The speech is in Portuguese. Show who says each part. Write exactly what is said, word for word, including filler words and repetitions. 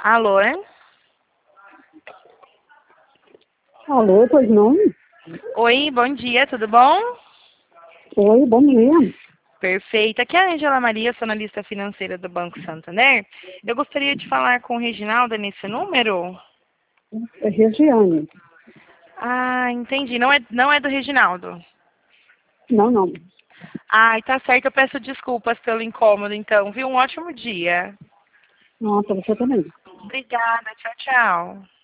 Speaker 1: Alô, hein?
Speaker 2: Alô, pois não?
Speaker 1: Oi, bom dia, tudo bom?
Speaker 2: Oi, bom dia.
Speaker 1: Perfeito. Aqui é a Angela Maria, sou analista financeira do Banco Santander. Eu gostaria de falar com o Reginaldo nesse número.
Speaker 2: É Regiane.
Speaker 1: Ah, entendi. Não é, não é do Reginaldo.
Speaker 2: Não, não.
Speaker 1: Ai, tá certo. Eu peço desculpas pelo incômodo, então. Viu? Um ótimo dia.
Speaker 2: Nossa, você também.
Speaker 1: Obrigada. Tchau, tchau.